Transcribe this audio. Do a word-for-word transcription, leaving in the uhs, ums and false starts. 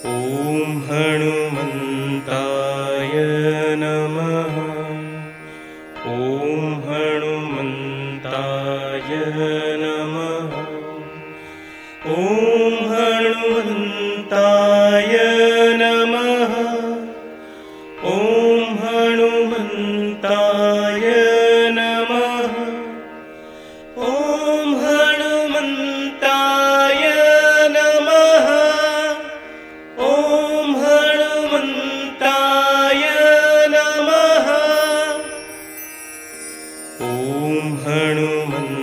ॐ हनुमन्ताय नमः। ॐ हनुमन्ताय नमः। ॐ हनुमन्ताय नमः। ॐ हनुमन्ताय नमः। ॐ हनुमन्ताय नमः। ॐ हनुमन्ताय नमः। ॐ हनुमन्ताय